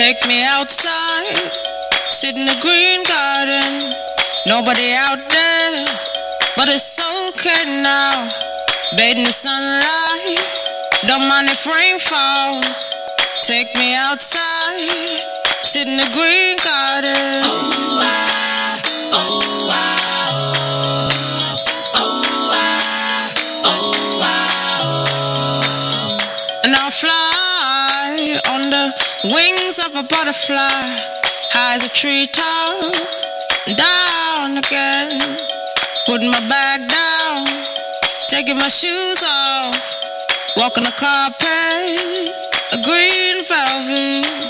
Take me outside, sit in the green garden. Nobody out there, but it's okay now. Bathe in the sunlight, don't mind if rain falls. Take me outside, sit in the green garden. Oh, I, oh, I. Wings of a butterfly, high as a treetop, down again. Putting my bag down, taking my shoes off, walking the carpet, a green velvet.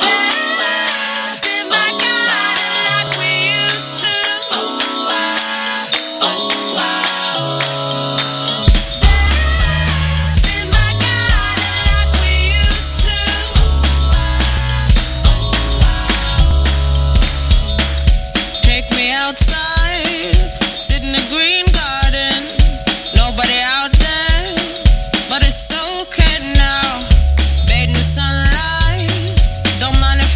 Outside, sit in the green garden. Nobody out there, but it's okay now. Bathe in the sunlight, don't mind if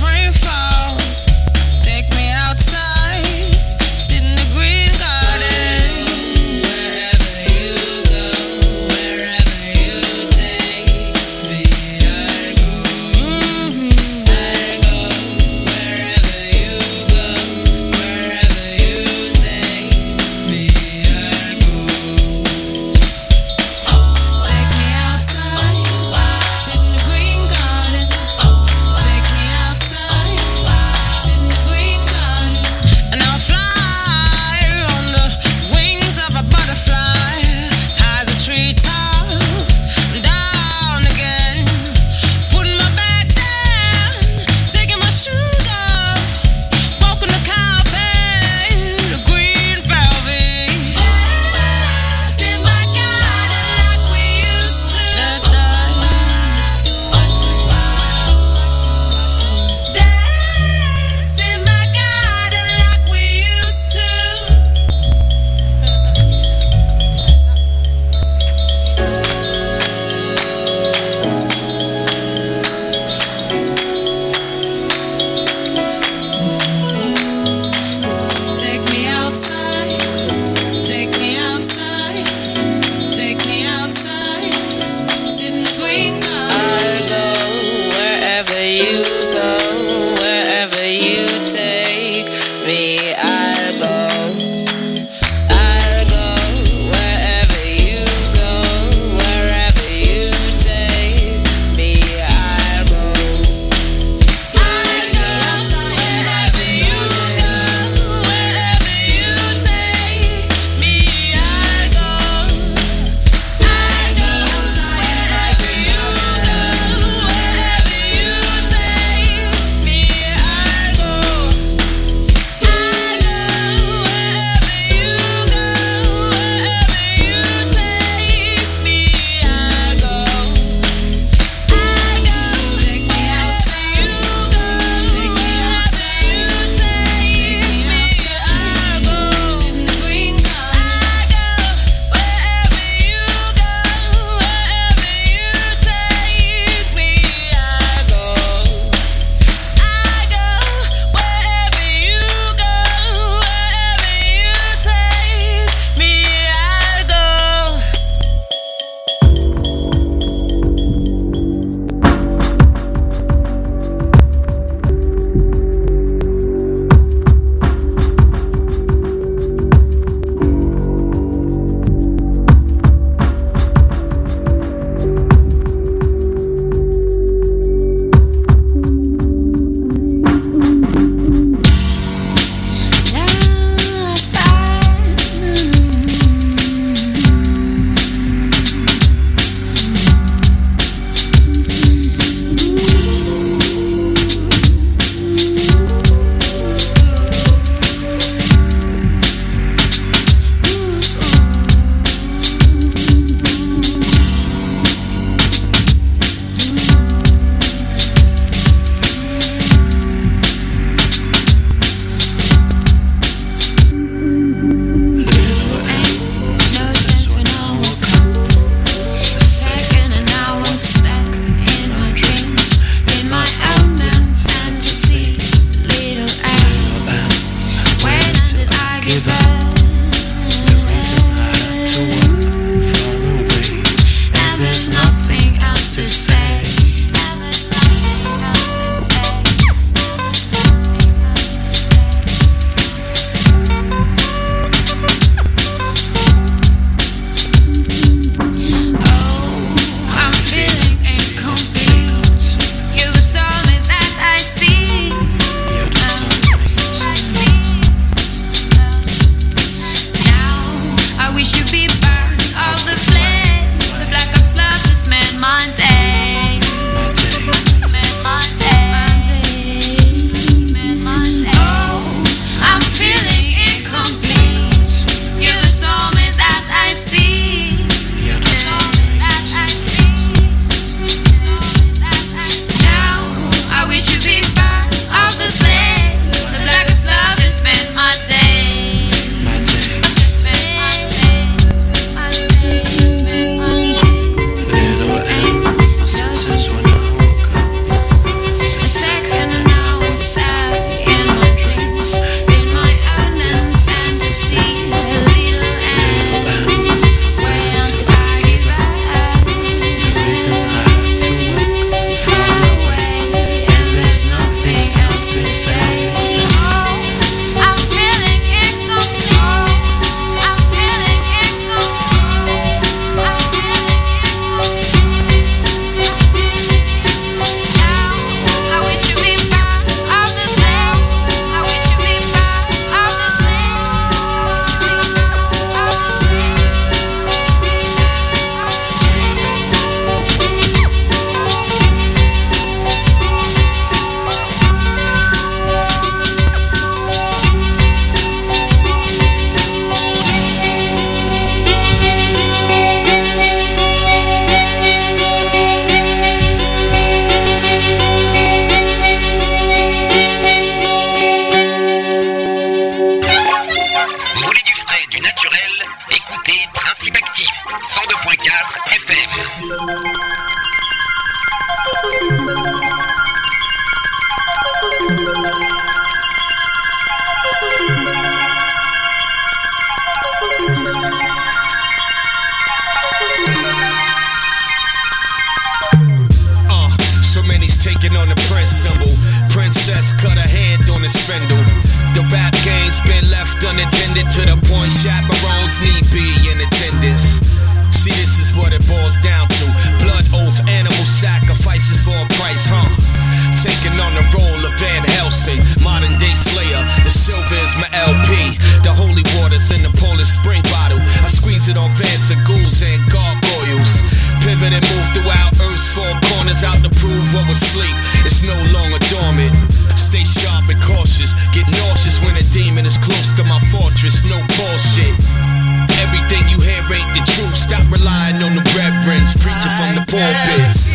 Taking on the Prince symbol. Princess cut her hand on the spindle. The rap game's been left unattended to the point chaperones need be in attendance. See, this is what it boils down to. Blood oaths, animal sacrifices for a price, huh? Taking on the role of Van Helsing, modern day slayer. The silver is my LP. The holy water's in the Polish spring bottle. I squeeze it on Vans and ghouls and gargoyles. Pivot and move throughout Earth's four corners out to prove what was sleep. It's no longer dormant. Stay sharp and cautious. Get nauseous when a demon is close to my fortress. No bullshit. Everything you hear ain't the truth. Stop relying on the reverends preaching from the pulpits.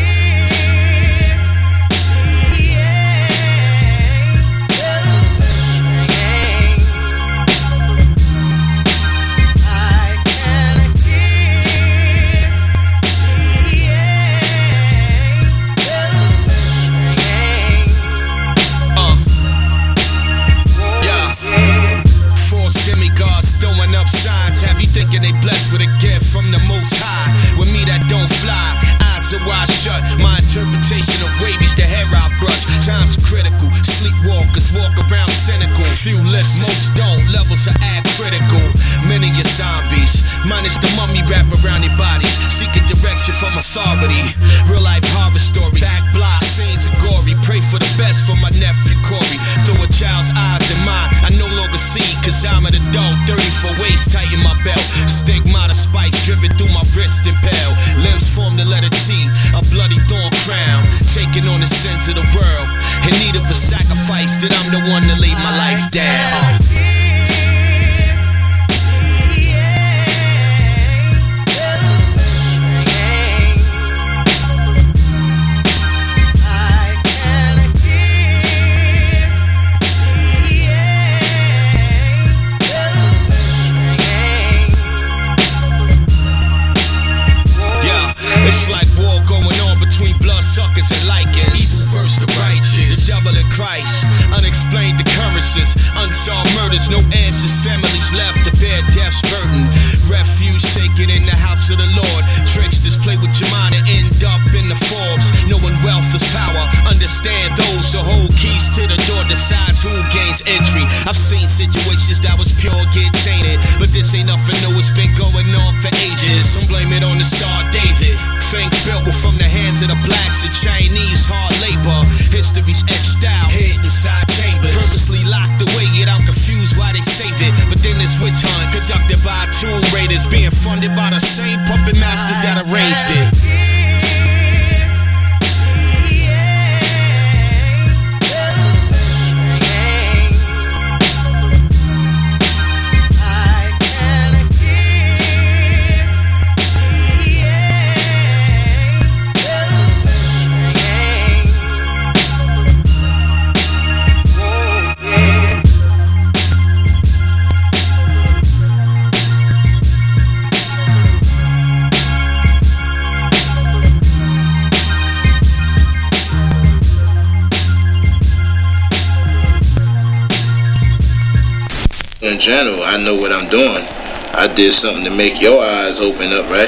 Have you thinking they blessed with a gift from the Most High? With me that don't fly, eyes are wide shut. My interpretation of wavies, the hair I brush. Time's critical, sleepwalkers walk around cynical. Few listen, most don't, levels are add critical. Many are zombies, minus the mummy wrap around their bodies. Seeking direction from authority, real life horror stories. Back blocks, scenes are gory. Pray for the best for my nephew Corey. Through a child's eyes and mine, I no longer see, cause I'm an adult. 34 waist, tighten my belt. Stigmata spikes driven through my wrist and pale. Limbs form the letter T, a bloody thorn crown. Taking on the sins of the world, in need of a sacrifice. That I'm the one to lay my life down. It's like war going on between bloodsuckers and lichens. Evil versus the righteous, the devil and Christ. Unexplained occurrences, unsolved murders, no answers. Families left to bear death's burden. Refuge taken in the house of the Lord. Tricksters play with your mind and end up in the Forbes. Knowing wealth is power. Understand those who hold keys to the door decides who gains entry. I've seen situations that was pure get tainted, but this ain't nothing new. It's been going on for ages. Some blame it on the Star David. Things built were from the hands of the blacks and Chinese hard labor. History's etched out, hid inside chambers. Purposely locked away, yet I'm confused why they save it. But then this witch hunt, conducted by tomb raiders, being funded by the same puppet masters that arranged it. In general, I know what I'm doing. I did something to make your eyes open up, right?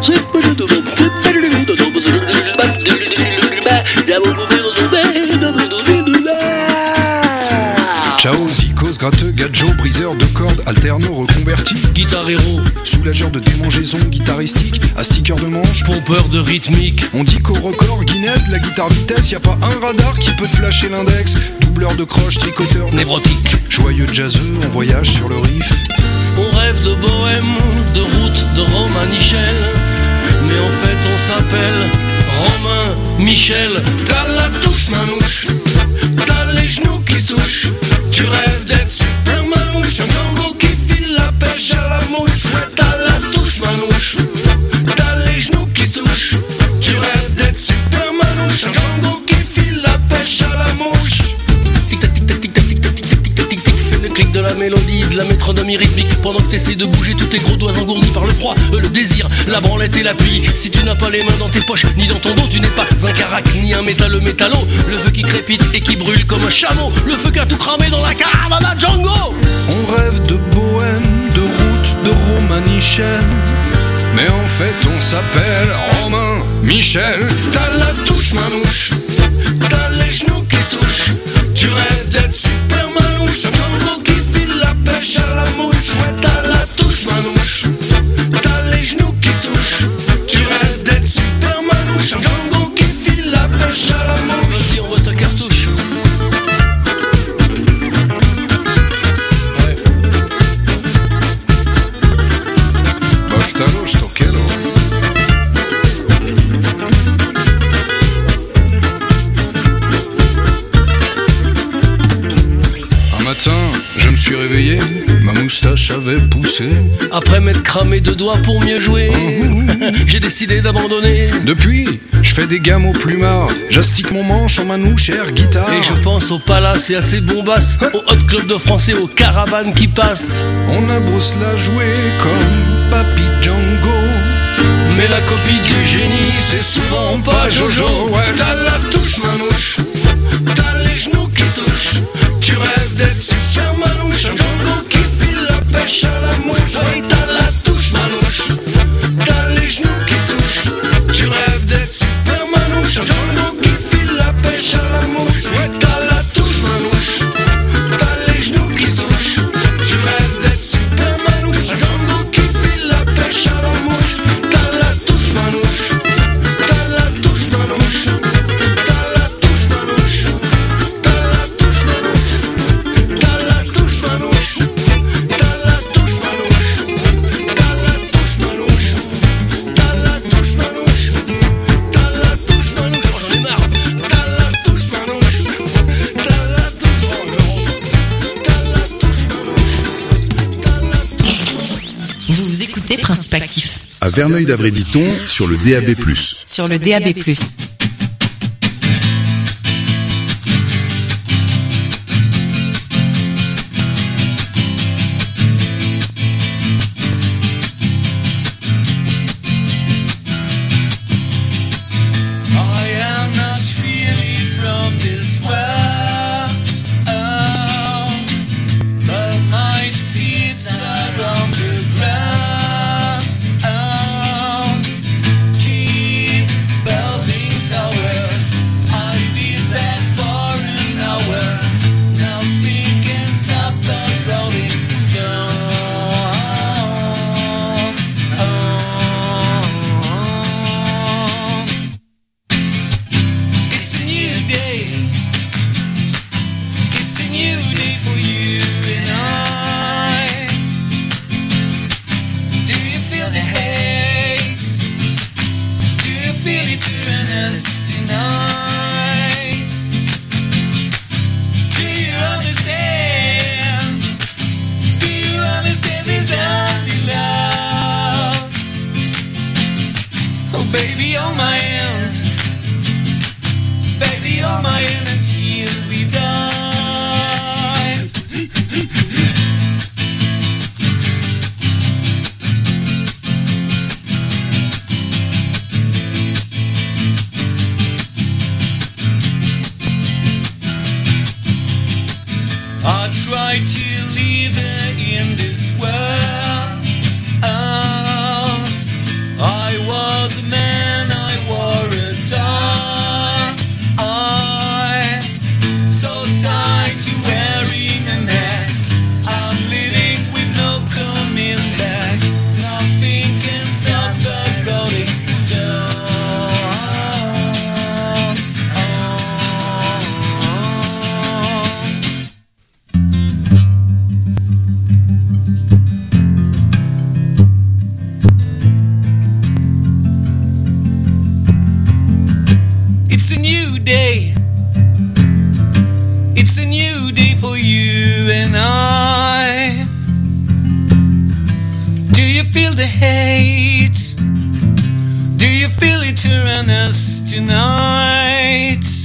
Ciao, zikos, gratteux, gadjo, briseur de cordes, alterno, reconverti, guitare héros, soulageur de démangeaisons guitaristique, astiqueur de manche, pompeur de rythmique. On dit qu'au record Guinness, la guitare vitesse, y a pas un radar qui peut te flasher l'index. Doubleur de croche, tricoteur Névrotique, joyeux jazzeux, on voyage sur le riff. on rêve de bohème, de route, de Romain Michel. Mais en fait on s'appelle Romain Michel. T'as la touche manouche, t'as les genoux qui se touchent. Tu rêves d'être super manouche, un Django qui file la pêche à la mouche. Ouais, t'as la touche manouche, t'as les genoux qui se touchent. Tu rêves d'être super manouche, un Django qui file la pêche à la mouche. Tic-tac, tic-tac, tic-tac, tic-tac, tic-tac, tic-tac, tic-tac. Fais le clic de la mélodie, de la métronomie rythmique. Pendant que t'essaies de bouger tous tes gros doigts engourdis par le froid, le désir, la branlette et la pluie. Si tu n'as pas les mains dans tes poches, ni dans ton dos, tu n'es pas un carac, ni un métalleux métallo. Le feu qui crépite et qui brûle comme un chameau. Le feu qui a tout cramé dans la caravane à Django. On rêve de bohème, de route, de Romain Michel. Mais en fait on s'appelle Romain Michel. T'as la touche manouche, t'as les genoux qui se touchent. Tu rêves d'être super manouche, un Django qui file la pêche à la mouche. Ouais, t'as la touche manouche, t'as les genoux qui se touchent. Tu rêves d'être super manouche, un Django qui file la pêche à la mouche. Vas-y, on voit ta cartouche. Ouais. Bastalo, je quiero. Un matin, je me suis réveillé, ma moustache avait poussé. Après m'être cramé deux doigts pour mieux jouer, j'ai décidé d'abandonner. Depuis, je fais des gammes au plumard, j'astique mon manche en manouche air guitare. Et je pense au palace et à ses bombasses, au hot club de français, aux caravanes qui passent. On a beau se la jouer comme Papy Django, mais la copie du génie, c'est souvent pas Jojo. Ouais. T'as la touche manouche, t'as les genoux qui se touchent. Tu rêves d'être super manouche, un Django qui file la pêche à la mouche. Ouais, t'as la touche manouche, t'as les genoux qui se touchent. Tu rêves d'être super manouche, un Django qui file la pêche à la mouche. Ouais, t'as la touche manouche, t'as les genoux qui se touchent. Tu rêves d'être super manouche, un Django qui file la pêche à la mouche. T'as la touche manouche, t'as la touche manouche, t'as la touche manouche, t'as la touche manouche, t'as la touche manouche, t'as la touche manouche, t'as la touche manouche, t'as la touche manouche, t'as la touche manouche. Oh, j'en ai marre. T'as la touche manouche, t'as la touche manouche, t'as la touche manouche, t'as la. Vous écoutez Principe Actif À Verneuil-d'Avray-Diton sur le DAB+. sur le DAB+. I am not really from this world, but my feet are on the ground. Keep building you feel the hate? Do you feel eternus tonight?